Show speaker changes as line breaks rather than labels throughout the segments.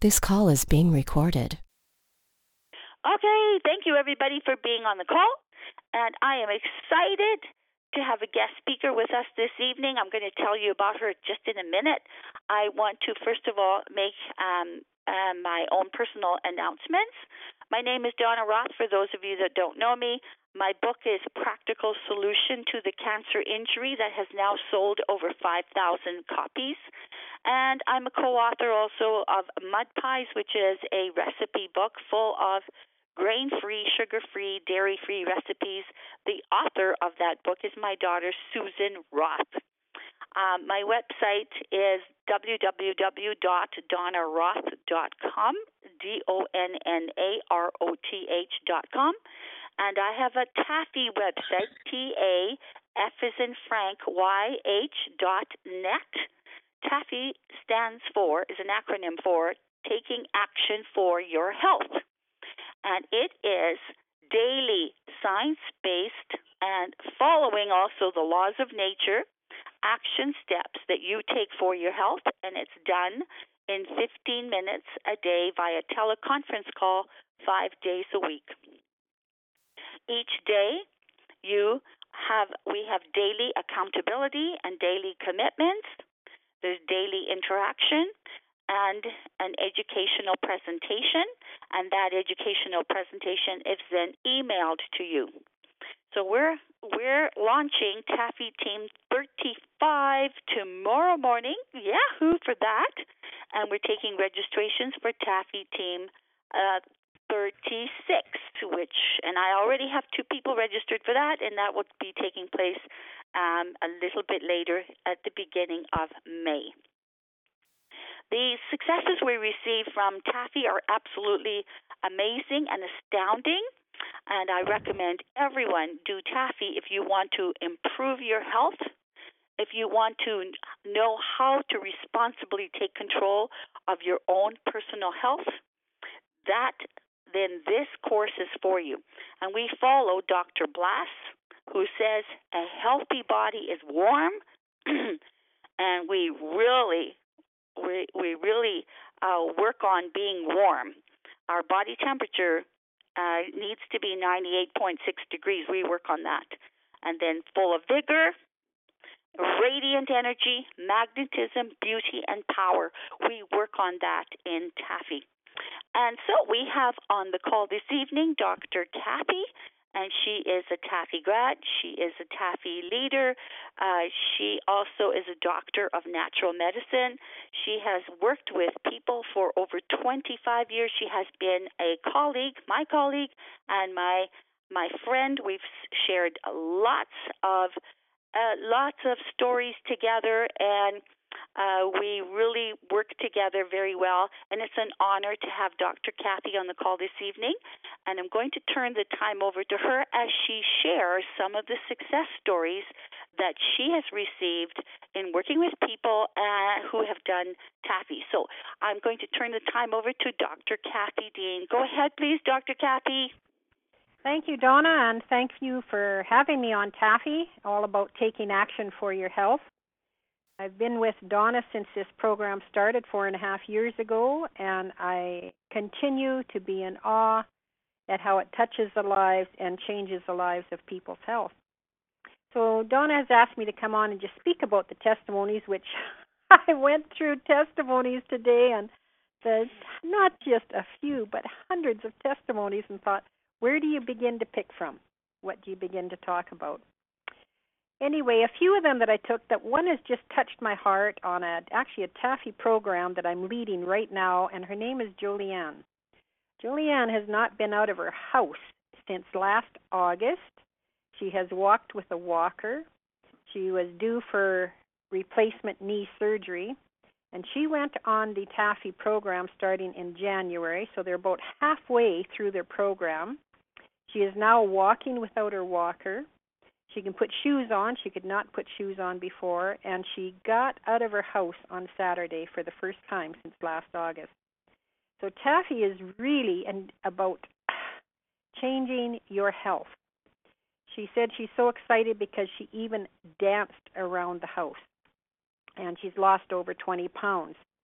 This call is being recorded.
Okay, thank you everybody for being on the call. And I am excited to have a guest speaker with us this evening. I'm going to tell you about her just in a minute. I want to first of all make my own personal announcements. My name is Donna Roth, for those of you that don't know me. My book is Practical Solution to the Cancer Injury, that has now sold over 5,000 copies. And I'm a co-author also of Mud Pies, which is a recipe book full of grain-free, sugar-free, dairy-free recipes. The author of that book is my daughter, Susan Roth. My website is www.donnaroth.com, DONNAROTH.com. And I have a Taffy website, TAF as in Frank, YH.net. Taffy is an acronym for Taking Action for Your Health. And it is daily science-based and following also the laws of nature, action steps that you take for your health, and it's done in 15 minutes a day via teleconference call 5 days a week. Each day we have daily accountability and daily commitments. There's daily interaction and an educational presentation, and that educational presentation is then emailed to you. So we're launching Taffy Team 35 tomorrow morning. Yahoo for that. And we're taking registrations for Taffy Team 36, and I already have 2 people registered for that, and that will be taking place a little bit later at the beginning of May. The successes we receive from Taffy are absolutely amazing and astounding, and I recommend everyone do Taffy if you want to improve your health, if you want to know how to responsibly take control of your own personal health. Then this course is for you. And we follow Dr. Blass, who says a healthy body is warm, and we really work on being warm. Our body temperature needs to be 98.6 degrees. We work on that. And then full of vigor, radiant energy, magnetism, beauty, and power. We work on that in Taffy. And so we have on the call this evening Dr. Kathy, and she is a Taffy grad. She is a Taffy leader. She also is a doctor of natural medicine. She has worked with people for over 25 years. She has been a colleague, my colleague, and my friend. We've shared lots of stories together, and we really work together very well, and it's an honor to have Dr. Kathy on the call this evening. And I'm going to turn the time over to her as she shares some of the success stories that she has received in working with people who have done Taffy. So I'm going to turn the time over to Dr. Kathy Dean. Go ahead, please, Dr. Kathy.
Thank you, Donna, and thank you for having me on Taffy, all about taking action for your health. I've been with Donna since this program started 4.5 years ago, and I continue to be in awe at how it touches the lives and changes the lives of people's health. So Donna has asked me to come on and just speak about the testimonies, which I went through testimonies today, and not just a few, but hundreds of testimonies, and thought, where do you begin to pick from? What do you begin to talk about? Anyway, a few of them that I took, that one has just touched my heart on actually a Taffy program that I'm leading right now, and her name is Julianne. Julianne has not been out of her house since last August. She has walked with a walker. She was due for replacement knee surgery, and she went on the Taffy program starting in January, so they're about halfway through their program. She is now walking without her walker. She can put shoes on. She could not put shoes on before, and she got out of her house on Saturday for the first time since last August. So Taffy is really about changing your health. She said she's so excited because she even danced around the house, and she's lost over 20 pounds.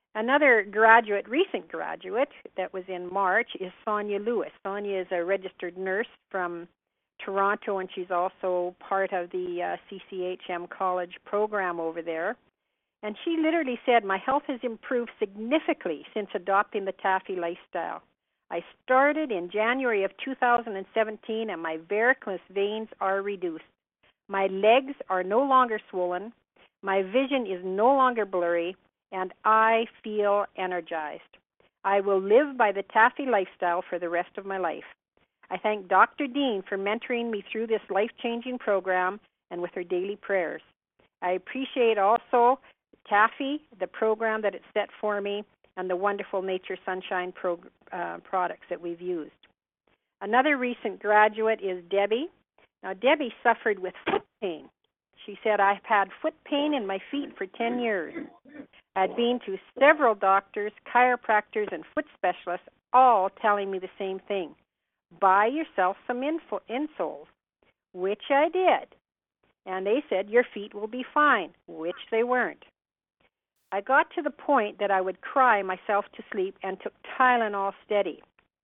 Another recent graduate that was in March is Sonia Lewis. Sonia is a registered nurse from Toronto, and she's also part of the CCHM college program over there. And she literally said, my health has improved significantly since adopting the Taffy lifestyle. I started in January of 2017, and my varicose veins are reduced. My legs are no longer swollen. My vision is no longer blurry, and I feel energized. I will live by the Taffy lifestyle for the rest of my life. I thank Dr. Dean for mentoring me through this life-changing program and with her daily prayers. I appreciate also Taffy, the program that it set for me, and the wonderful Nature Sunshine products that we've used. Another recent graduate is Debbie. Now, Debbie suffered with foot pain. She said, I've had foot pain in my feet for 10 years. I'd been to several doctors, chiropractors, and foot specialists, all telling me the same thing. Buy yourself some insoles, which I did. And they said, your feet will be fine, which they weren't. I got to the point that I would cry myself to sleep and took Tylenol steady.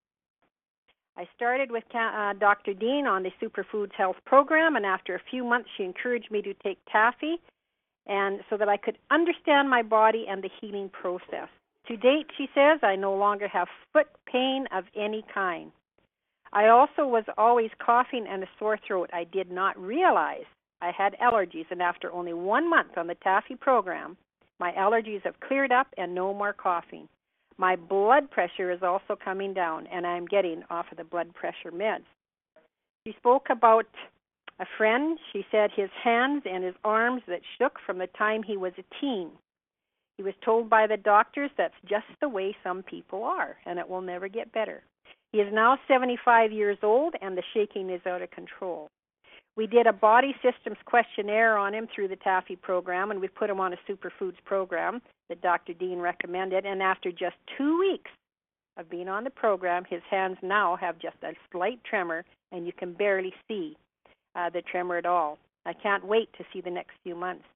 I started with Dr. Dean on the Superfoods Health Program, and after a few months she encouraged me to take Taffy, and so that I could understand my body and the healing process. To date, she says, I no longer have foot pain of any kind. I also was always coughing and a sore throat. I did not realize I had allergies, and after only 1 month on the Taffy program, my allergies have cleared up and no more coughing. My blood pressure is also coming down, and I'm getting off of the blood pressure meds. She spoke about a friend. She said his hands and his arms that shook from the time he was a teen. He was told by the doctors that's just the way some people are, and it will never get better. He is now 75 years old, and the shaking is out of control. We did a body systems questionnaire on him through the Taffy program, and we put him on a Superfoods program that Dr. Dean recommended. And after just 2 weeks of being on the program, his hands now have just a slight tremor, and you can barely see the tremor at all. I can't wait to see the next few months.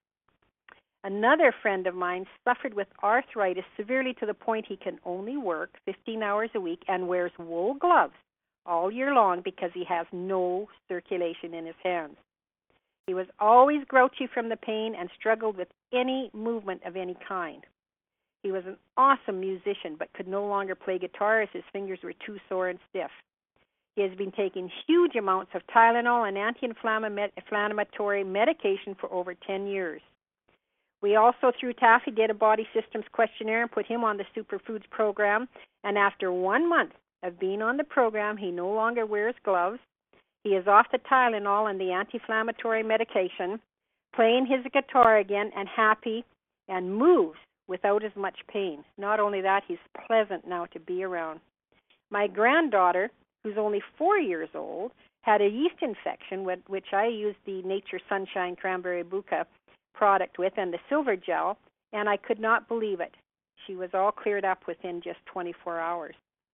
Another friend of mine suffered with arthritis severely to the point he can only work 15 hours a week and wears wool gloves all year long because he has no circulation in his hands. He was always grouchy from the pain and struggled with any movement of any kind. He was an awesome musician but could no longer play guitar as his fingers were too sore and stiff. He has been taking huge amounts of Tylenol and anti-inflammatory medication for over 10 years. We also, through Taffy, did a body systems questionnaire and put him on the Superfoods program, and after 1 month of being on the program, he no longer wears gloves. He is off the Tylenol and the anti-inflammatory medication, playing his guitar again and happy, and moves without as much pain. Not only that, he's pleasant now to be around. My granddaughter, who's only 4 years old, had a yeast infection, which I used the Nature Sunshine Cranberry Bucca product with and the silver gel, and I could not believe it. She was all cleared up within just 24 hours.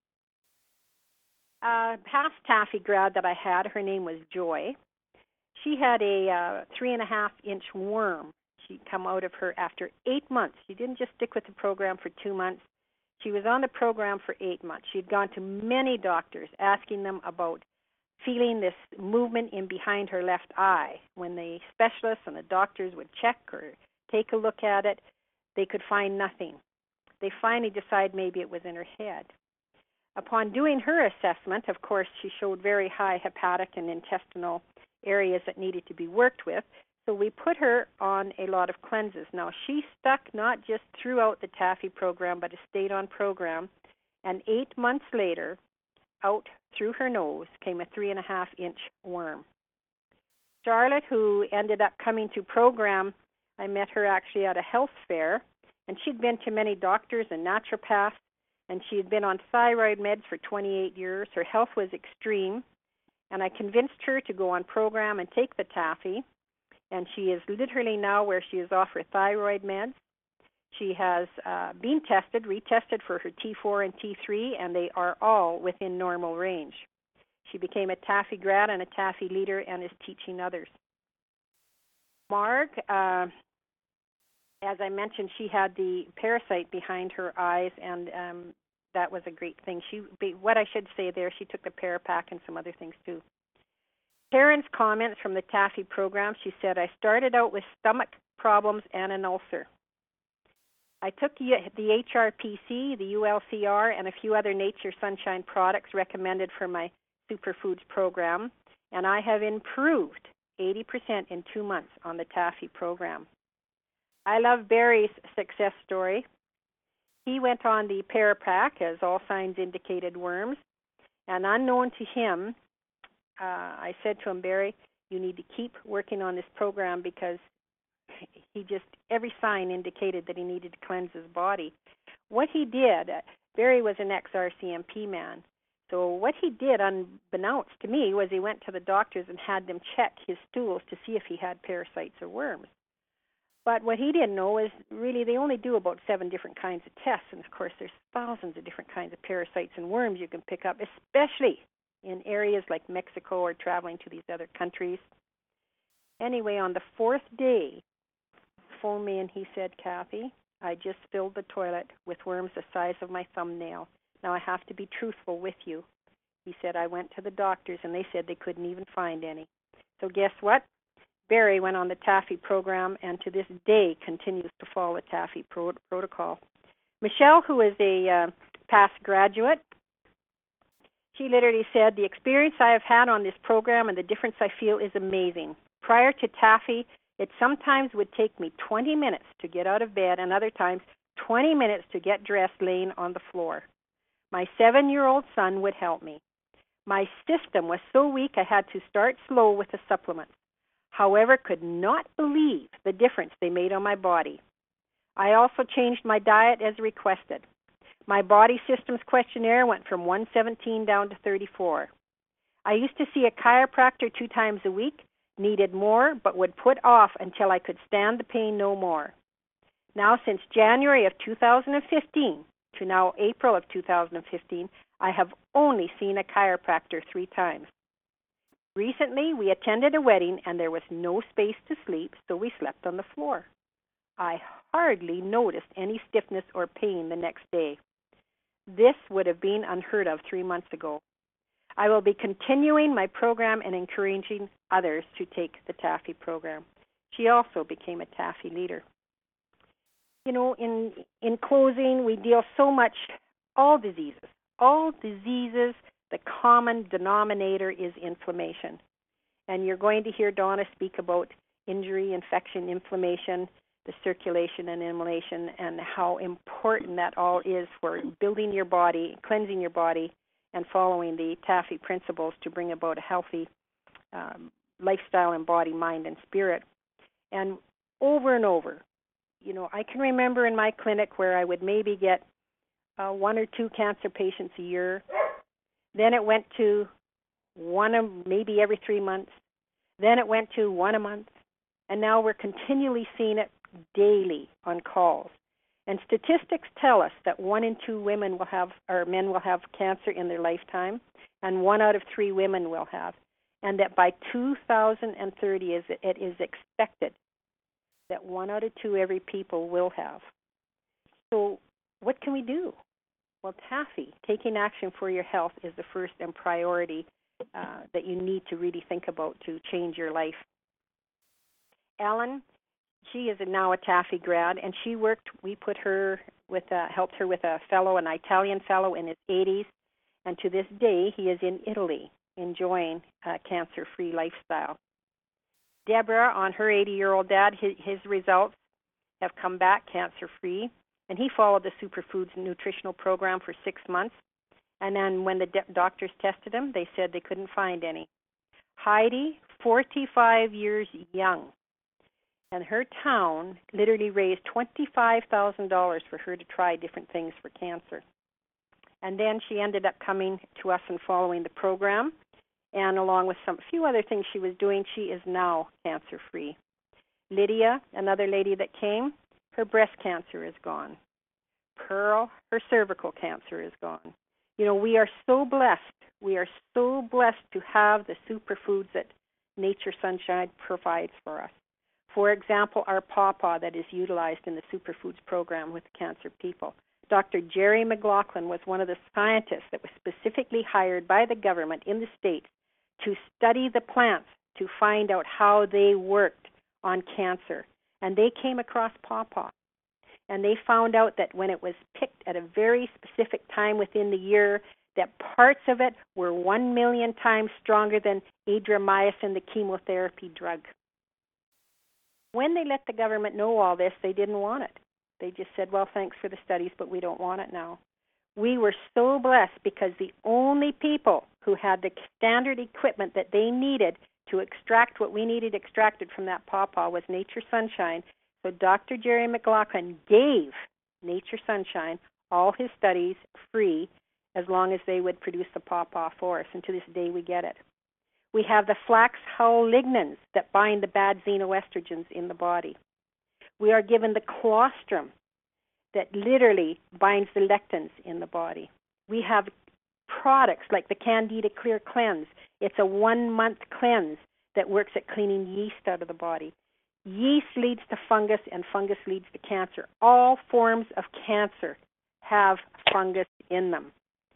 Past Taffy grad that I had, her name was Joy. She had a 3.5-inch worm. She'd come out of her after 8 months. She didn't just stick with the program for 2 months. She was on the program for 8 months. She'd gone to many doctors asking them about feeling this movement in behind her left eye. When the specialists and the doctors would check or take a look at it, they could find nothing. They finally decided maybe it was in her head. Upon doing her assessment, of course, she showed very high hepatic and intestinal areas that needed to be worked with, so we put her on a lot of cleanses. Now, she stuck not just throughout the Taffy program, but stayed on program, and 8 months later, out through her nose came a 3.5-inch worm. Charlotte, who ended up coming to program, I met her actually at a health fair, and she'd been to many doctors and naturopaths, and she had been on thyroid meds for 28 years. Her health was extreme, and I convinced her to go on program and take the Taffy, and she is literally now where she is off her thyroid meds. She has been retested for her T4 and T3, and they are all within normal range. She became a Taffy grad and a Taffy leader and is teaching others. Marg, as I mentioned, she had the parasite behind her eyes, and that was a great thing. What I should say there, she took the Parapack and some other things too. Karen's comments from the Taffy program, she said, I started out with stomach problems and an ulcer. I took the HRPC, the ULCR, and a few other Nature Sunshine products recommended for my Superfoods program, and I have improved 80% in 2 months on the Taffy program. I love Barry's success story. He went on the Parapack, as all signs indicated worms, and unknown to him, I said to him, Barry, you need to keep working on this program because every sign indicated that he needed to cleanse his body. What he did, Barry was an ex-RCMP man, so what he did, unbeknownst to me, was he went to the doctors and had them check his stools to see if he had parasites or worms. But what he didn't know is really they only do about 7 different kinds of tests, and of course there's thousands of different kinds of parasites and worms you can pick up, especially in areas like Mexico or traveling to these other countries. Anyway, on the 4th day, he phoned me and he said, Kathy, I just filled the toilet with worms the size of my thumbnail. Now I have to be truthful with you. He said, I went to the doctors and they said they couldn't even find any. So guess what? Barry went on the Taffy program and to this day continues to follow the Taffy protocol. Michelle, who is a past graduate, she literally said, the experience I have had on this program and the difference I feel is amazing. Prior to Taffy, it sometimes would take me 20 minutes to get out of bed and other times 20 minutes to get dressed laying on the floor. My 7-year-old son would help me. My system was so weak I had to start slow with the supplements. However, could not believe the difference they made on my body. I also changed my diet as requested. My body systems questionnaire went from 117 down to 34. I used to see a chiropractor 2 times a week, needed more, but would put off until I could stand the pain no more. Now, since January of 2015 to now April of 2015, I have only seen a chiropractor 3 times. Recently, we attended a wedding and there was no space to sleep, so we slept on the floor. I hardly noticed any stiffness or pain the next day. This would have been unheard of 3 months ago. I will be continuing my program and encouraging others to take the Taffy program. She also became a Taffy leader. You know, in closing, we deal so much, all diseases, the common denominator is inflammation. And you're going to hear Donna speak about injury, infection, inflammation, the circulation and immolation, and how important that all is for building your body, cleansing your body, and following the Taffy principles to bring about a healthy lifestyle in body, mind, and spirit. And over, you know, I can remember in my clinic where I would maybe get 1 or 2 cancer patients a year. Then it went to maybe every 3 months. Then it went to 1 a month. And now we're continually seeing it daily on calls. And statistics tell us that 1 in 2 men will have cancer in their lifetime, and 1 out of 3 women will have. And that by 2030, it is expected that 1 out of 2 every people will have. So what can we do? Well, Taffy, taking action for your health, is the first and priority that you need to really think about to change your life. Ellen, she is now a Taffy grad, and we helped her with a fellow, an Italian fellow in his 80s, and to this day he is in Italy enjoying a cancer-free lifestyle. Deborah, on her 80-year-old dad, his results have come back cancer-free, and he followed the Superfoods nutritional program for 6 months, and then when the doctors tested him, they said they couldn't find any. Heidi, 45 years young, and her town literally raised $25,000 for her to try different things for cancer. And then she ended up coming to us and following the program, and along with some few other things she was doing, she is now cancer-free. Lydia, another lady that came, her breast cancer is gone. Pearl, her cervical cancer is gone. You know, we are so blessed. We are so blessed to have the superfoods that Nature Sunshine provides for us. For example, our pawpaw that is utilized in the Superfoods program with cancer people. Dr. Jerry McLaughlin was one of the scientists that was specifically hired by the government in the States to study the plants to find out how they worked on cancer. And they came across pawpaw. And they found out that when it was picked at a very specific time within the year, that parts of it were 1 million times stronger than adriamycin, the chemotherapy drug. When they let the government know all this, they didn't want it. They just said, well, thanks for the studies, but we don't want it now. We were so blessed because the only people who had the standard equipment that they needed to extract what we needed extracted from that pawpaw was Nature Sunshine. So Dr. Jerry McLaughlin gave Nature Sunshine all his studies free as long as they would produce the pawpaw for us, and to this day we get it. We have the flax hull lignans that bind the bad xenoestrogens in the body. We are given the colostrum that literally binds the lectins in the body. We have products like the Candida Clear Cleanse. It's a 1-month cleanse that works at cleaning yeast out of the body. Yeast leads to fungus, and fungus leads to cancer. All forms of cancer have fungus in them.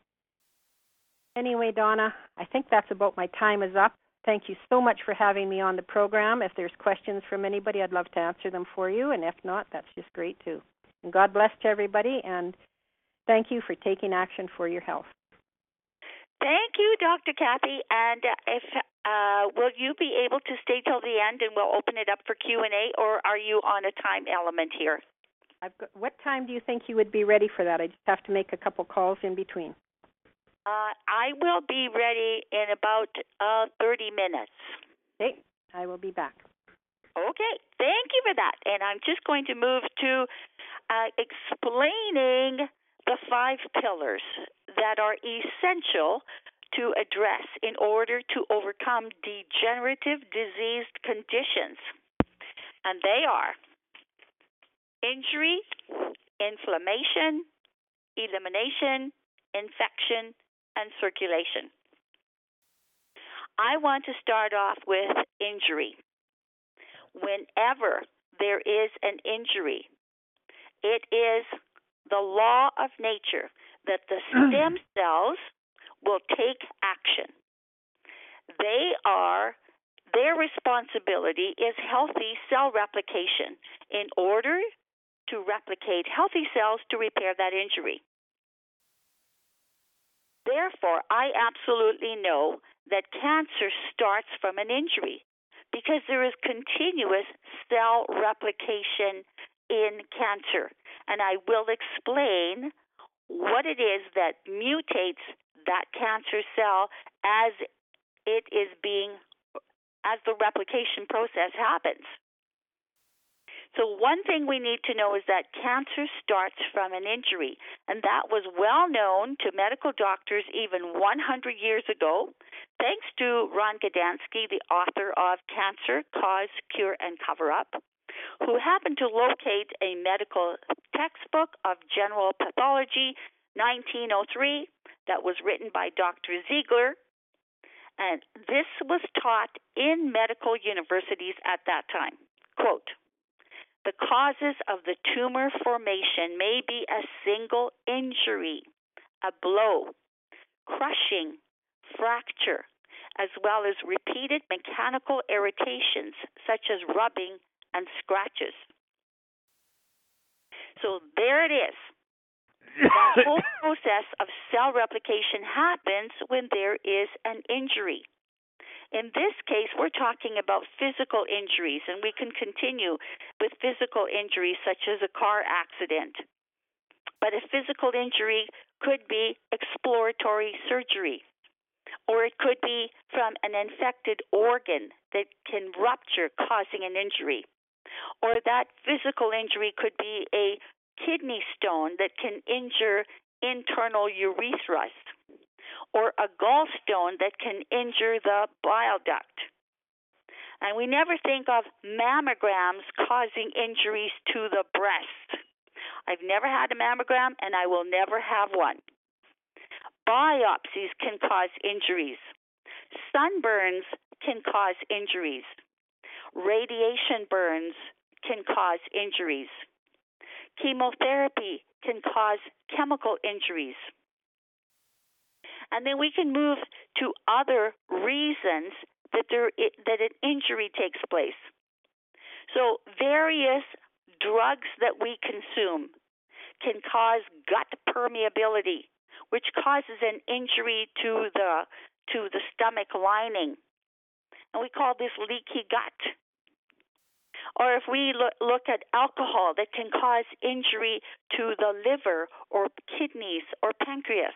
Anyway, Donna, I think that's about my time is up. Thank you so much for having me on the program. If there's questions from anybody, I'd love to answer them for you, and if not, that's just great too. And God bless to everybody, and thank you for taking action for your health.
Thank you, Dr. Kathy. And if will you be able to stay till the end, and we'll open it up for Q&A, or are you on a time element here?
What time do you think you would be ready for that? I just have to make a couple calls in between.
I will be ready in about 30 minutes.
Okay, I will be back.
Okay, thank you for that. And I'm just going to move to explaining the 5 pillars that are essential to address in order to overcome degenerative diseased conditions. And they are injury, inflammation, elimination, infection, and circulation. I want to start off with injury. Whenever there is an injury, it is the law of nature that the stem cells will take action. Their responsibility is healthy cell replication in order to replicate healthy cells to repair that injury. Therefore, I absolutely know that cancer starts from an injury because there is continuous cell replication in cancer. And I will explain what it is that mutates that cancer cell as the replication process happens. So one thing we need to know is that cancer starts from an injury, and that was well known to medical doctors even 100 years ago, thanks to Ron Gdansky, the author of Cancer, Cause, Cure, and Cover-Up, who happened to locate a medical textbook of general pathology, 1903, that was written by Dr. Ziegler, and this was taught in medical universities at that time. Quote, "The causes of the tumor formation may be a single injury, a blow, crushing, fracture, as well as repeated mechanical irritations such as rubbing and scratches." So there it is. The whole process of cell replication happens when there is an injury. In this case, we're talking about physical injuries, and we can continue with physical injuries such as a car accident. But a physical injury could be exploratory surgery, or it could be from an infected organ that can rupture, causing an injury. Or that physical injury could be a kidney stone that can injure internal urethra, or a gallstone that can injure the bile duct. And we never think of mammograms causing injuries to the breast. I've never had a mammogram, and I will never have one. Biopsies can cause injuries. Sunburns can cause injuries. Radiation burns can cause injuries. Chemotherapy can cause chemical injuries. And then we can move to other reasons that an injury takes place. So various drugs that we consume can cause gut permeability, which causes an injury to the stomach lining. And we call this leaky gut. Or if we look at alcohol, that can cause injury to the liver or kidneys or pancreas.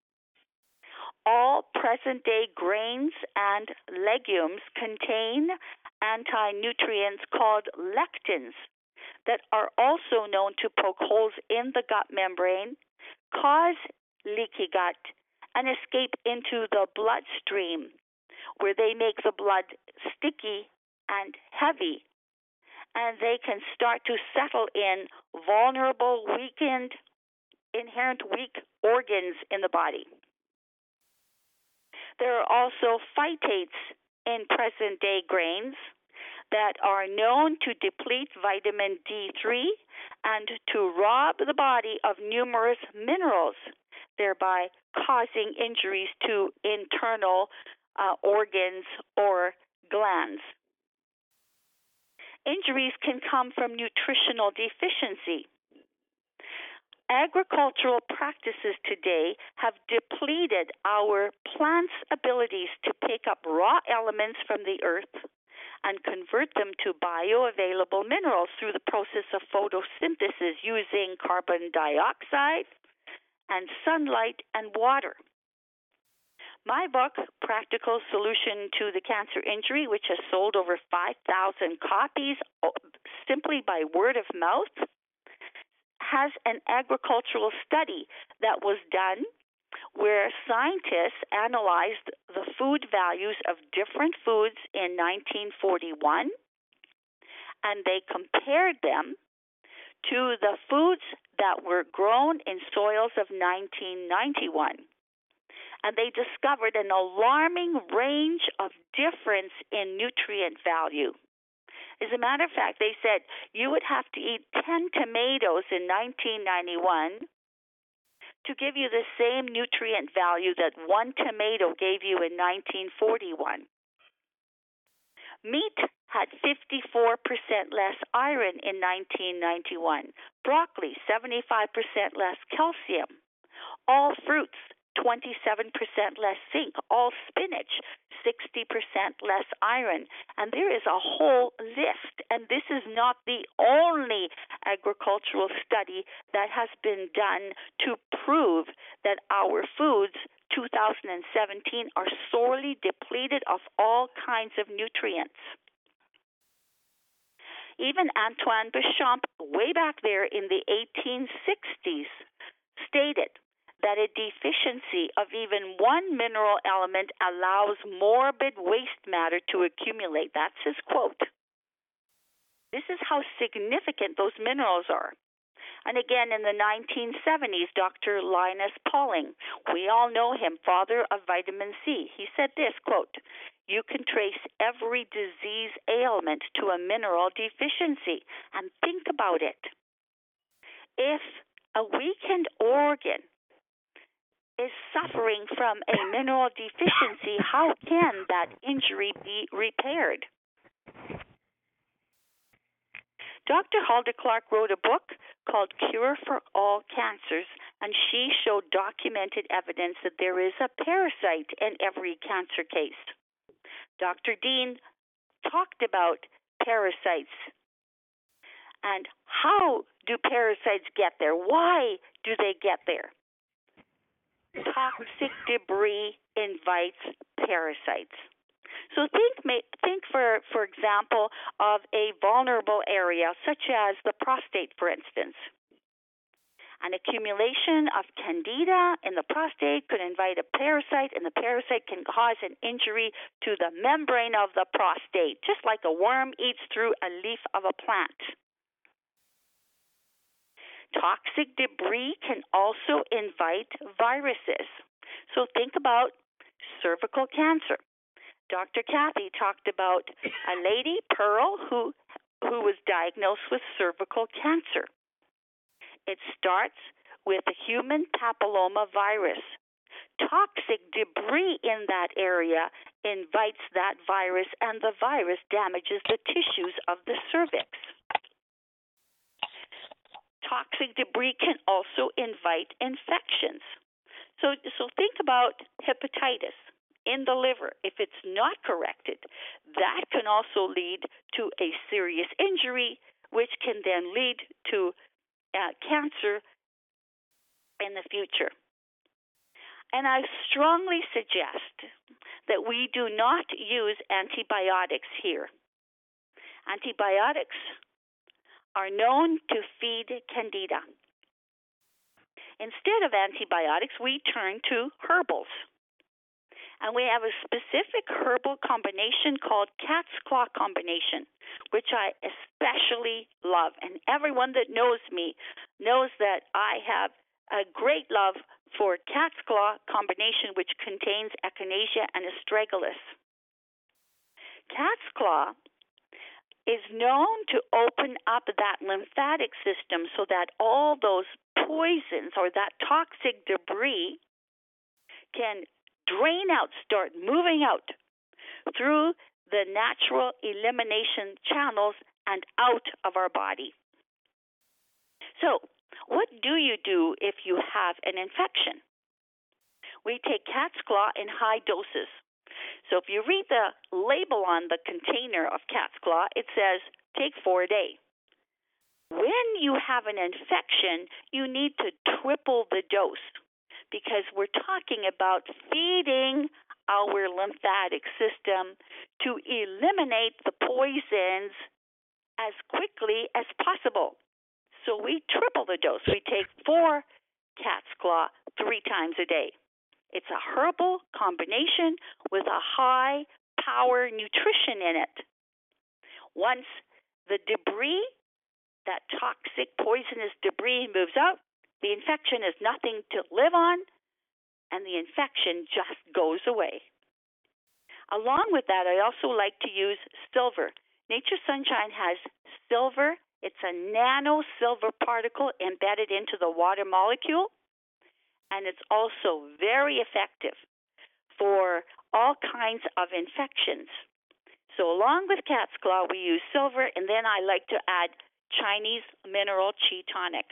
All present-day grains and legumes contain anti-nutrients called lectins that are also known to poke holes in the gut membrane, cause leaky gut, and escape into the bloodstream, where they make the blood sticky and heavy, and they can start to settle in vulnerable, weakened, inherent weak organs in the body. There are also phytates in present-day grains that are known to deplete vitamin D3 and to rob the body of numerous minerals, thereby causing injuries to internal organs or glands. Injuries can come from nutritional deficiency. Agricultural practices today have depleted our plants' abilities to pick up raw elements from the earth and convert them to bioavailable minerals through the process of photosynthesis using carbon dioxide and sunlight and water. My book, Practical Solution to the Cancer Injury, which has sold over 5,000 copies simply by word of mouth, has an agricultural study that was done where scientists analyzed the food values of different foods in 1941, and they compared them to the foods that were grown in soils of 1991. And they discovered an alarming range of difference in nutrient value. As a matter of fact, they said you would have to eat 10 tomatoes in 1991 to give you the same nutrient value that one tomato gave you in 1941. Meat had 54% less iron in 1991. Broccoli, 75% less calcium. All fruits, 27% less zinc. All spinach, 60% less iron. And there is a whole list. And this is not the only agricultural study that has been done to prove that our foods, 2017, are sorely depleted of all kinds of nutrients. Even Antoine Béchamp, way back there in the 1860s, stated that a deficiency of even one mineral element allows morbid waste matter to accumulate. That's his quote. This is how significant those minerals are. And again, in the 1970s, Dr. Linus Pauling, we all know him, father of vitamin C, he said this, quote, "You can trace every disease ailment to a mineral deficiency." And think about it. If a weakened organ is suffering from a mineral deficiency, how can that injury be repaired? Dr. Hulda Clark wrote a book called Cure for All Cancers, and she showed documented evidence that there is a parasite in every cancer case. Dr. Dean talked about parasites and how do parasites get there? Why do they get there? Toxic debris invites parasites. So think for example, of a vulnerable area, such as the prostate, for instance. An accumulation of candida in the prostate could invite a parasite, and the parasite can cause an injury to the membrane of the prostate, just like a worm eats through a leaf of a plant. Toxic debris can also invite viruses. So think about cervical cancer. Dr. Kathy talked about a lady, Pearl, who was diagnosed with cervical cancer. It starts with a human papilloma virus. Toxic debris in that area invites that virus, and the virus damages the tissues of the cervix. Toxic debris can also invite infections. So think about hepatitis in the liver. If it's not corrected, that can also lead to a serious injury, which can then lead to cancer in the future. And I strongly suggest that we do not use antibiotics here. Antibiotics are known to feed candida. Instead of antibiotics, we turn to herbals. And we have a specific herbal combination called cat's claw combination, which I especially love. And everyone that knows me knows that I have a great love for cat's claw combination, which contains echinacea and astragalus. Cat's claw is known to open up that lymphatic system so that all those poisons or that toxic debris can drain out, start moving out through the natural elimination channels and out of our body. So, what do you do if you have an infection? We take cat's claw in high doses. So if you read the label on the container of cat's claw, it says take 4 a day. When you have an infection, you need to triple the dose because we're talking about feeding our lymphatic system to eliminate the poisons as quickly as possible. So we triple the dose. We take 4 cat's claw 3 times a day. It's a herbal combination with a high power nutrition in it. Once the debris, that toxic poisonous debris, moves out, the infection is nothing to live on, and the infection just goes away. Along with that, I also like to use silver. Nature's Sunshine has silver. It's a nano silver particle embedded into the water molecule, and it's also very effective for all kinds of infections. So along with cat's claw, we use silver, and then I like to add Chinese mineral Qi tonic.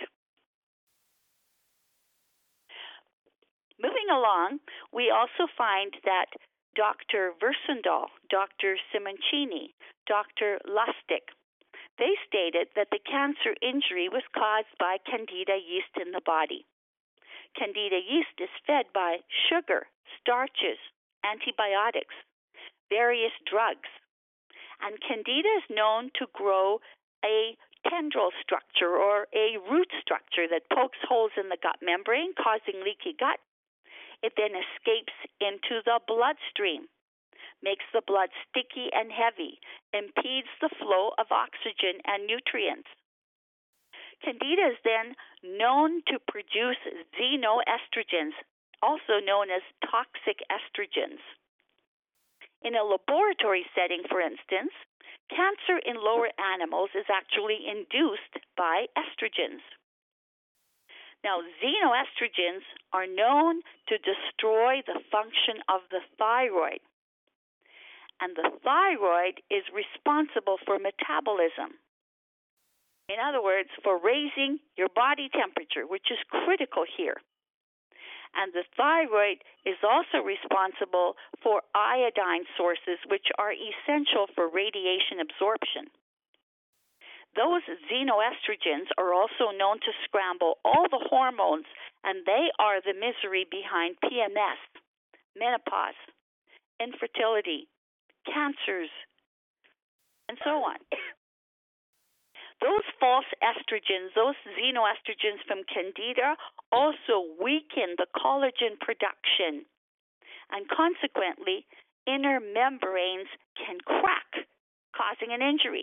Moving along, we also find that Dr. Versandal, Dr. Simoncini, Dr. Lustig, they stated that the cancer injury was caused by candida yeast in the body. Candida yeast is fed by sugar, starches, antibiotics, various drugs. And candida is known to grow a tendril structure or a root structure that pokes holes in the gut membrane, causing leaky gut. It then escapes into the bloodstream, makes the blood sticky and heavy, impedes the flow of oxygen and nutrients. Candida is then known to produce xenoestrogens, also known as toxic estrogens. In a laboratory setting, for instance, cancer in lower animals is actually induced by estrogens. Now, xenoestrogens are known to destroy the function of the thyroid. And the thyroid is responsible for metabolism. In other words, for raising your body temperature, which is critical here. And the thyroid is also responsible for iodine sources, which are essential for radiation absorption. Those xenoestrogens are also known to scramble all the hormones, and they are the misery behind PMS, menopause, infertility, cancers, and so on. Those false estrogens, those xenoestrogens from candida, also weaken the collagen production, and consequently, inner membranes can crack, causing an injury.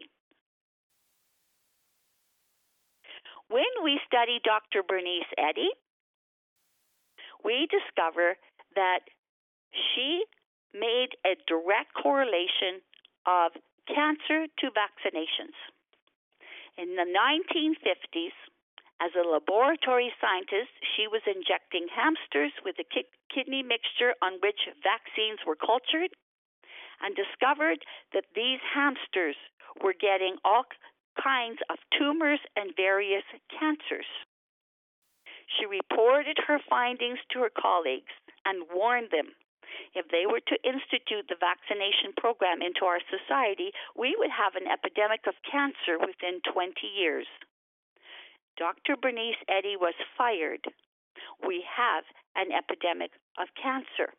When we study Dr. Bernice Eddy, we discover that she made a direct correlation of cancer to vaccinations. In the 1950s, as a laboratory scientist, she was injecting hamsters with a kidney mixture on which vaccines were cultured and discovered that these hamsters were getting all kinds of tumors and various cancers. She reported her findings to her colleagues and warned them if they were to institute the vaccination program into our society, we would have an epidemic of cancer within 20 years. Dr. Bernice Eddy was fired. We have an epidemic of cancer.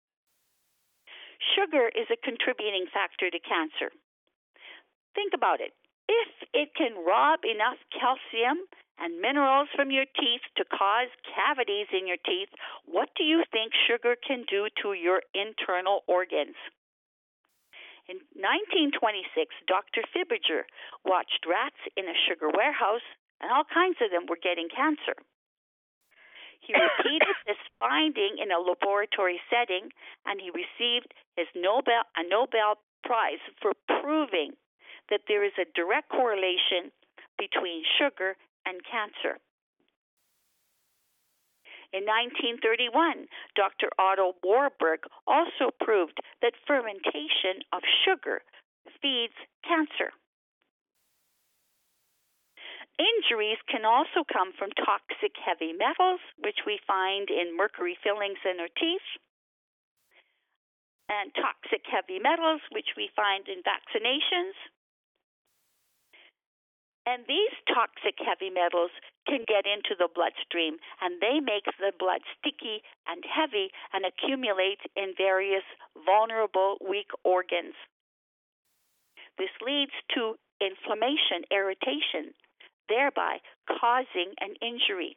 Sugar is a contributing factor to cancer. Think about it. If it can rob enough calcium and minerals from your teeth to cause cavities in your teeth, what do you think sugar can do to your internal organs? In 1926, Dr. Fibiger watched rats in a sugar warehouse, and all kinds of them were getting cancer. He repeated this finding in a laboratory setting, and he received a Nobel Prize for proving that there is a direct correlation between sugar and cancer. In 1931, Dr. Otto Warburg also proved that fermentation of sugar feeds cancer. Injuries can also come from toxic heavy metals, which we find in mercury fillings in our teeth, and toxic heavy metals, which we find in vaccinations. And these toxic heavy metals can get into the bloodstream, and they make the blood sticky and heavy and accumulate in various vulnerable, weak organs. This leads to inflammation, irritation, thereby causing an injury.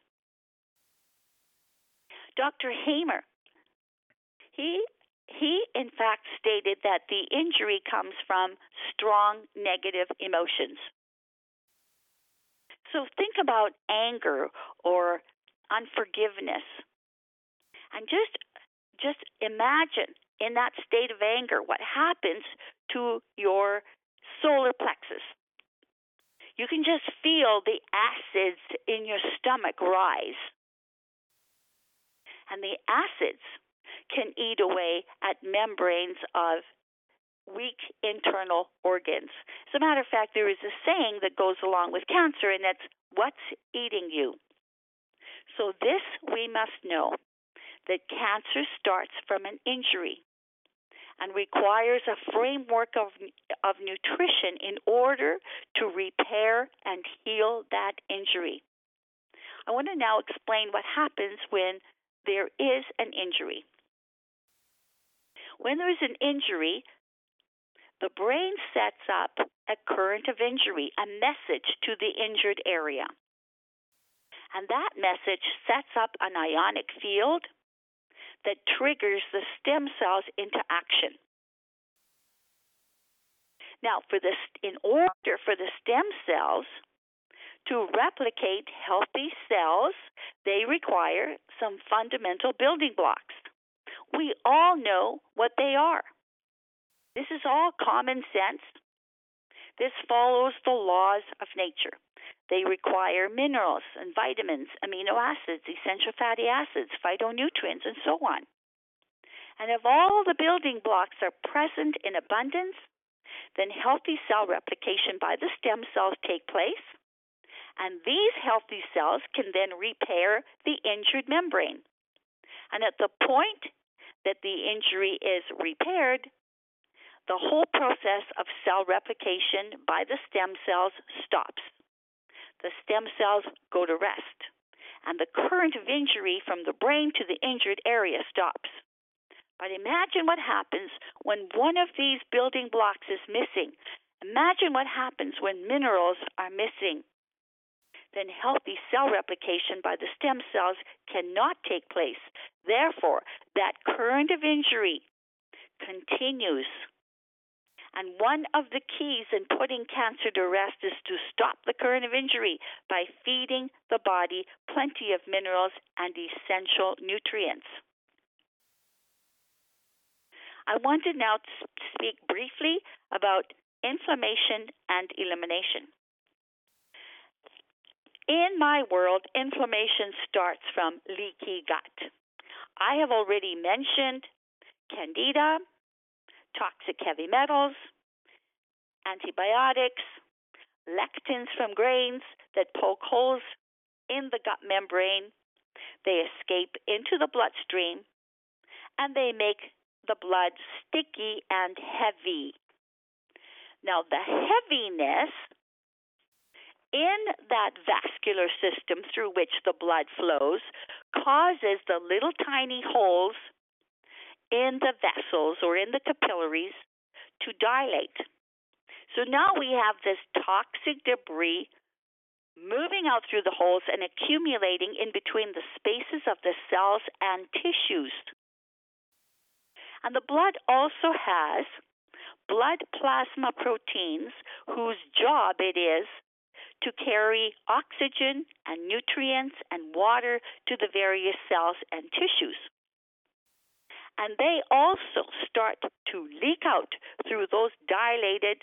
Dr. Hamer, he in fact stated that the injury comes from strong negative emotions. So think about anger or unforgiveness, and just imagine in that state of anger what happens to your solar plexus. You can just feel the acids in your stomach rise. And the acids can eat away at membranes of weak internal organs. As a matter of fact, there is a saying that goes along with cancer, and that's what's eating you. So this we must know, that cancer starts from an injury and requires a framework of nutrition in order to repair and heal that injury. I want to now explain what happens when there is an injury. When there is an injury, the brain sets up a current of injury, a message to the injured area. And that message sets up an ionic field that triggers the stem cells into action. Now, in order for the stem cells to replicate healthy cells, they require some fundamental building blocks. We all know what they are. This is all common sense. This follows the laws of nature. They require minerals and vitamins, amino acids, essential fatty acids, phytonutrients, and so on. And if all the building blocks are present in abundance, then healthy cell replication by the stem cells take place, and these healthy cells can then repair the injured membrane. And at the point that the injury is repaired, the whole process of cell replication by the stem cells stops. The stem cells go to rest, and the current of injury from the brain to the injured area stops. But imagine what happens when one of these building blocks is missing. Imagine what happens when minerals are missing. Then healthy cell replication by the stem cells cannot take place. Therefore, that current of injury continues. And one of the keys in putting cancer to rest is to stop the current of injury by feeding the body plenty of minerals and essential nutrients. I want to now speak briefly about inflammation and elimination. In my world, inflammation starts from leaky gut. I have already mentioned candida, toxic heavy metals, antibiotics, lectins from grains that poke holes in the gut membrane. They escape into the bloodstream, and they make the blood sticky and heavy. Now, the heaviness in that vascular system through which the blood flows causes the little tiny holes in the vessels or in the capillaries to dilate. So now we have this toxic debris moving out through the holes and accumulating in between the spaces of the cells and tissues. And the blood also has blood plasma proteins whose job it is to carry oxygen and nutrients and water to the various cells and tissues. And they also start to leak out through those dilated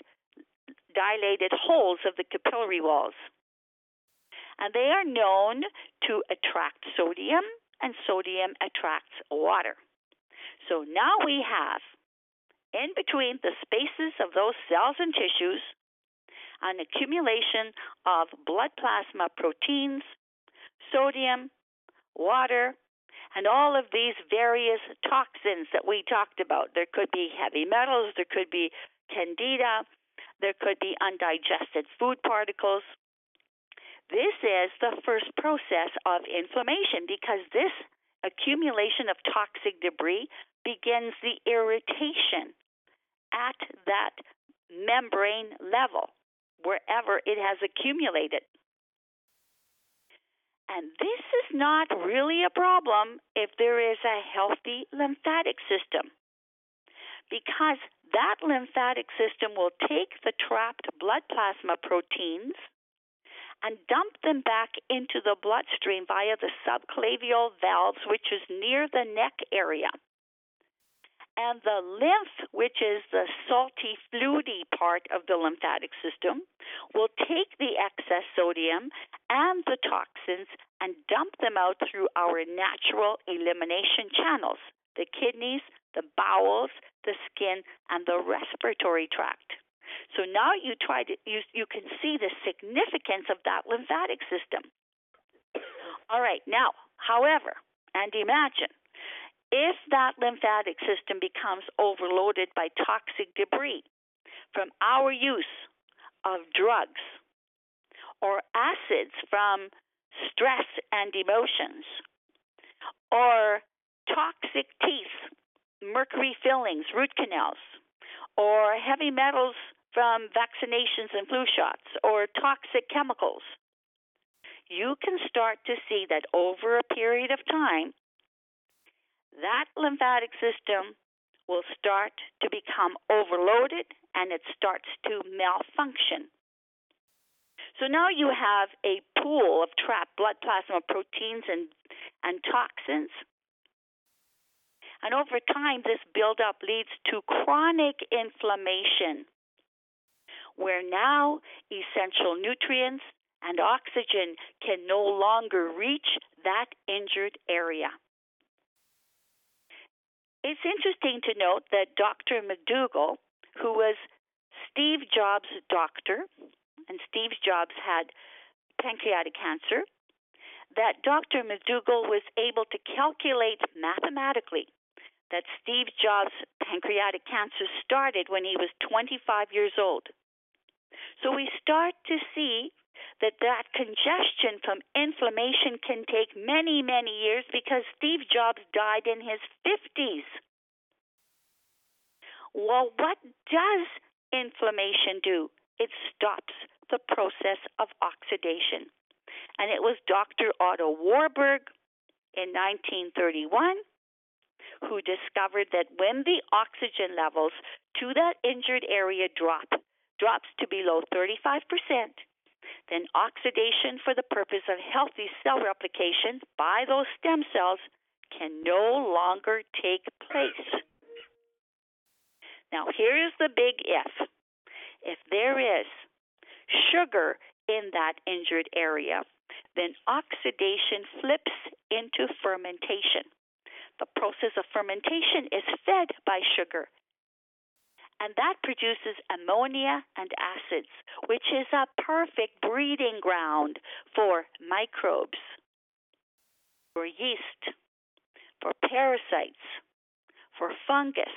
holes of the capillary walls. And they are known to attract sodium, and sodium attracts water. So now we have, in between the spaces of those cells and tissues, an accumulation of blood plasma proteins, sodium, water, and all of these various toxins that we talked about. There could be heavy metals, there could be candida, there could be undigested food particles. This is the first process of inflammation because this accumulation of toxic debris begins the irritation at that membrane level, wherever it has accumulated. And this is not really a problem if there is a healthy lymphatic system, because that lymphatic system will take the trapped blood plasma proteins and dump them back into the bloodstream via the subclavian valves, which is near the neck area. And the lymph, which is the salty, fluidy part of the lymphatic system, will take the excess sodium and the toxins and dump them out through our natural elimination channels, the kidneys, the bowels, the skin, and the respiratory tract. So now you can see the significance of that lymphatic system. All right, now, however, and imagine, if that lymphatic system becomes overloaded by toxic debris from our use of drugs or acids from stress and emotions, or toxic teeth, mercury fillings, root canals, or heavy metals from vaccinations and flu shots, or toxic chemicals, you can start to see that over a period of time, that lymphatic system will start to become overloaded and it starts to malfunction. So now you have a pool of trapped blood plasma proteins and toxins. And over time, this buildup leads to chronic inflammation, where now essential nutrients and oxygen can no longer reach that injured area. It's interesting to note that Dr. McDougall, who was Steve Jobs' doctor, and Steve Jobs had pancreatic cancer, that Dr. McDougall was able to calculate mathematically that Steve Jobs' pancreatic cancer started when he was 25 years old. So we start to see that congestion from inflammation can take many, many years because Steve Jobs died in his 50s. Well, what does inflammation do? It stops the process of oxidation. And it was Dr. Otto Warburg in 1931 who discovered that when the oxygen levels to that injured area drops to below 35%, then oxidation for the purpose of healthy cell replication by those stem cells can no longer take place. Now, here's the big if. If there is sugar in that injured area, then oxidation flips into fermentation. The process of fermentation is fed by sugar, and that produces ammonia and acids, which is a perfect breeding ground for microbes, for yeast, for parasites, for fungus.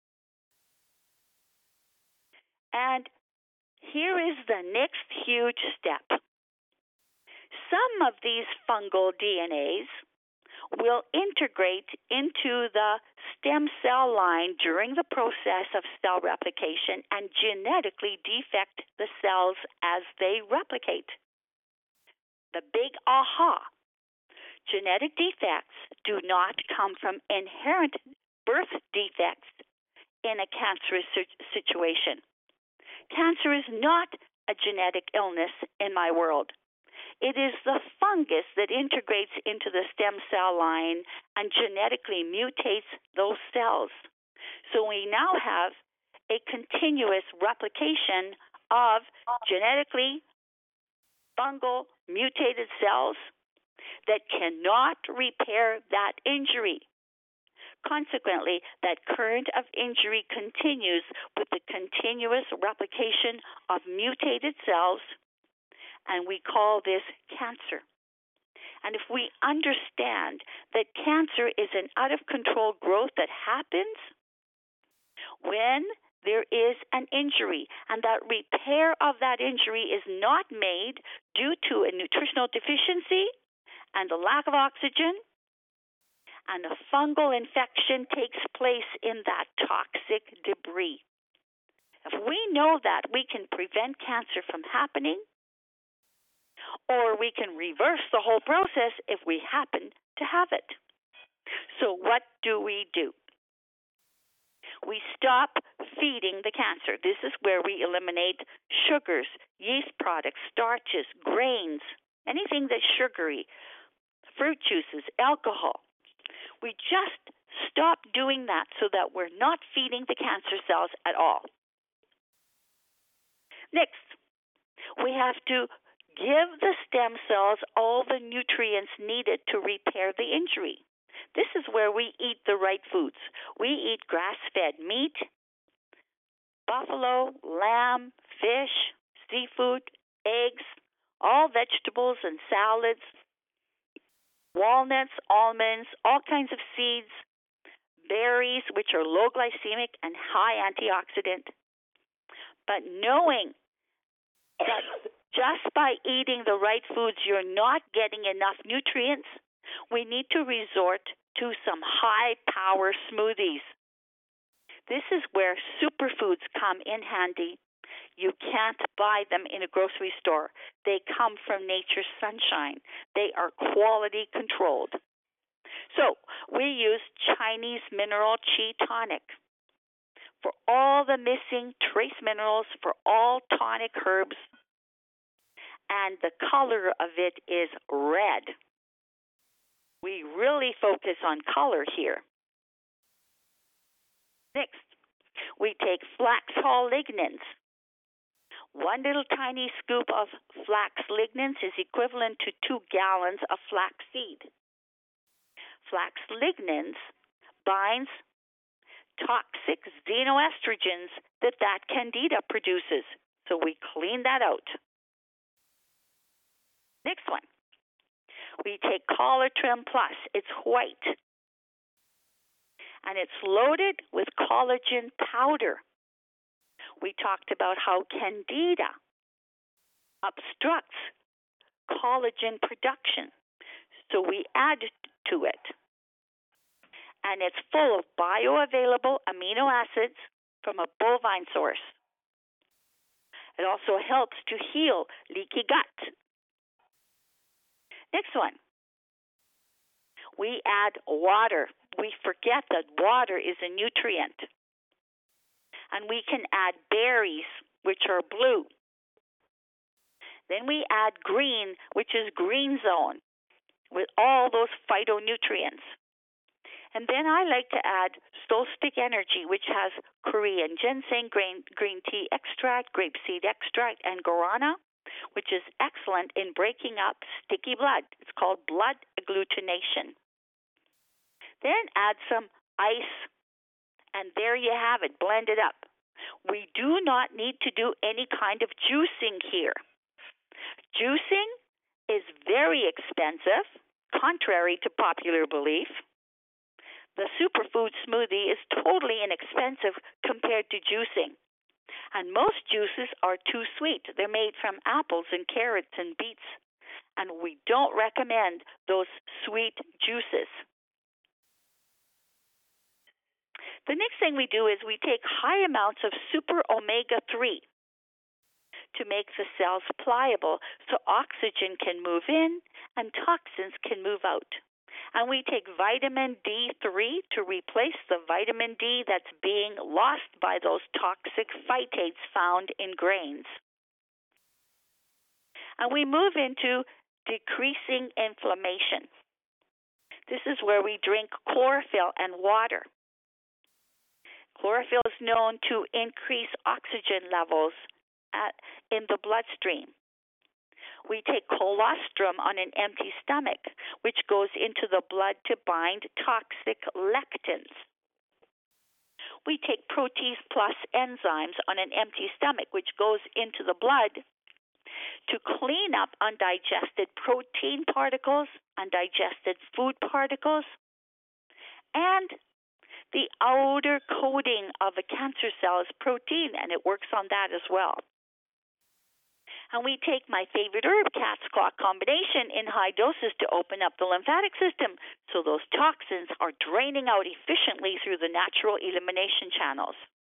And here is the next huge step. Some of these fungal DNAs will integrate into the stem cell line during the process of cell replication and genetically defect the cells as they replicate. The big aha. Genetic defects do not come from inherent birth defects in a cancerous situation. Cancer is not a genetic illness in my world. It is the fungus that integrates into the stem cell line and genetically mutates those cells. So we now have a continuous replication of genetically fungal mutated cells that cannot repair that injury. Consequently, that current of injury continues with the continuous replication of mutated cells, and we call this cancer. And if we understand that cancer is an out-of-control growth that happens when there is an injury, and that repair of that injury is not made due to a nutritional deficiency and a lack of oxygen, and a fungal infection takes place in that toxic debris. If we know that, we can prevent cancer from happening, or we can reverse the whole process if we happen to have it. So what do? We stop feeding the cancer. This is where we eliminate sugars, yeast products, starches, grains, anything that's sugary, fruit juices, alcohol. We just stop doing that so that we're not feeding the cancer cells at all. Next, we have to give the stem cells all the nutrients needed to repair the injury. This is where we eat the right foods. We eat grass-fed meat, buffalo, lamb, fish, seafood, eggs, all vegetables and salads, walnuts, almonds, all kinds of seeds, berries, which are low glycemic and high antioxidant. But knowing that just by eating the right foods, you're not getting enough nutrients, we need to resort to some high-power smoothies. This is where superfoods come in handy. You can't buy them in a grocery store. They come from nature's sunshine. They are quality controlled. So we use Chinese mineral Qi tonic for all the missing trace minerals, for all tonic herbs, and the color of it is red. We really focus on color here. Next, we take flax hull lignans. One little tiny scoop of flax lignans is equivalent to 2 gallons of flax seed. Flax lignans binds toxic xenoestrogens that candida produces. So we clean that out. Next one. We take Collagen Plus. It's white. And it's loaded with collagen powder. We talked about how candida obstructs collagen production. So we add to it. And it's full of bioavailable amino acids from a bovine source. It also helps to heal leaky gut. Next one. We add water. We forget that water is a nutrient. And we can add berries, which are blue. Then we add green, which is green zone, with all those phytonutrients. And then I like to add Solstick Energy, which has Korean ginseng, green tea extract, grapeseed extract, and guarana, which is excellent in breaking up sticky blood. It's called blood agglutination. Then add some ice, and there you have it, blend it up. We do not need to do any kind of juicing here. Juicing is very expensive, contrary to popular belief. The superfood smoothie is totally inexpensive compared to juicing. And most juices are too sweet. They're made from apples and carrots and beets. And we don't recommend those sweet juices. The next thing we do is we take high amounts of super omega-3 to make the cells pliable so oxygen can move in and toxins can move out. And we take vitamin D3 to replace the vitamin D that's being lost by those toxic phytates found in grains. And we move into decreasing inflammation. This is where we drink chlorophyll and water. Chlorophyll is known to increase oxygen levels in the bloodstream. We take colostrum on an empty stomach, which goes into the blood to bind toxic lectins. We take Protease Plus enzymes on an empty stomach, which goes into the blood to clean up undigested protein particles, undigested food particles, and the outer coating of a cancer cell is protein, and it works on that as well. And we take my favorite herb, cat's claw combination, in high doses to open up the lymphatic system so those toxins are draining out efficiently through the natural elimination channels.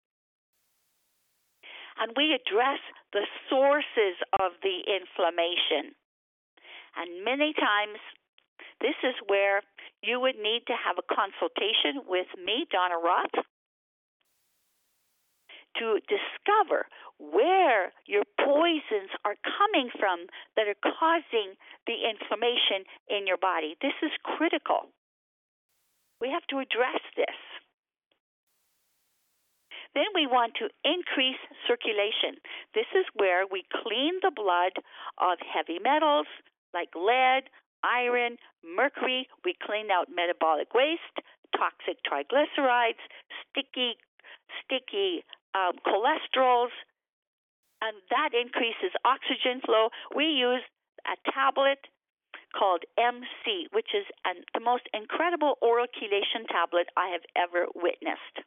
And we address the sources of the inflammation. And many times, this is where you would need to have a consultation with me, Donna Roth, to discover where your poisons are coming from that are causing the inflammation in your body. This is critical. We have to address this. Then we want to increase circulation. This is where we clean the blood of heavy metals like lead, iron, mercury. We clean out metabolic waste, toxic triglycerides, sticky cholesterols, and that increases oxygen flow. We use a tablet called MC, which is the most incredible oral chelation tablet I have ever witnessed.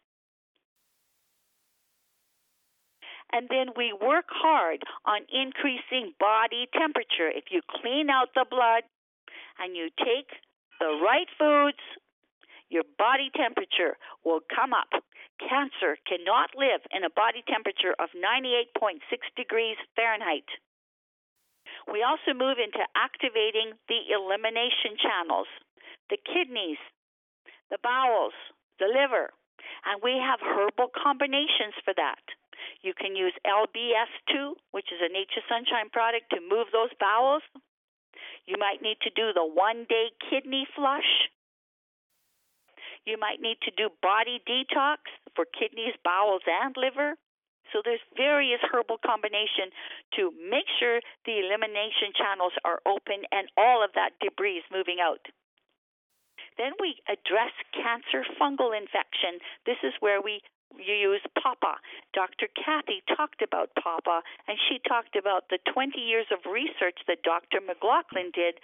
And then we work hard on increasing body temperature. If you clean out the blood and you take the right foods, your body temperature will come up. Cancer cannot live in a body temperature of 98.6 degrees Fahrenheit. We also move into activating the elimination channels, the kidneys, the bowels, the liver, and we have herbal combinations for that. You can use LBS2, which is a Nature Sunshine product, to move those bowels. You might need to do the one-day kidney flush. You might need to do body detox for kidneys, bowels, and liver. So there's various herbal combinations to make sure the elimination channels are open and all of that debris is moving out. Then we address cancer fungal infection. This is where you use PAPA. Dr. Kathy talked about PAPA, and she talked about the 20 years of research that Dr. McLaughlin did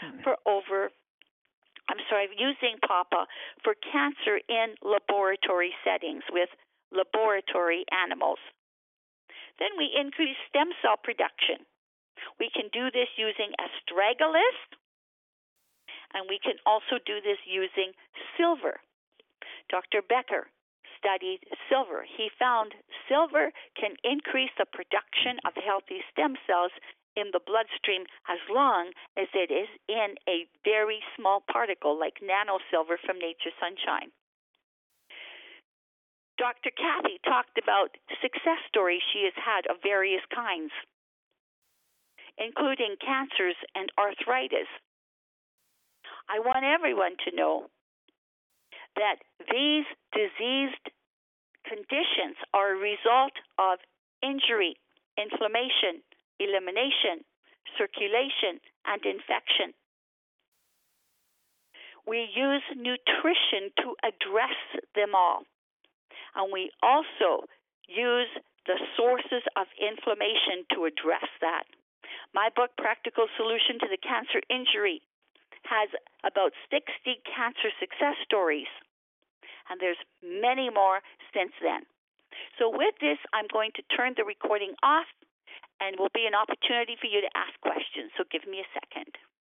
using PAPA for cancer in laboratory settings with laboratory animals. Then we increase stem cell production. We can do this using astragalus, and we can also do this using silver. Dr. Becker studied silver. He found silver can increase the production of healthy stem cells in the bloodstream as long as it is in a very small particle like nanosilver from Nature Sunshine. Dr. Kathy talked about success stories she has had of various kinds, including cancers and arthritis. I want everyone to know that these diseased conditions are a result of injury, inflammation, elimination, circulation, and infection. We use nutrition to address them all. And we also use the sources of inflammation to address that. My book, Practical Solution to the Cancer Injury, has about 60 cancer success stories. And there's many more since then. So with this, I'm going to turn the recording off, and will be an opportunity for you to ask questions. So give me a second.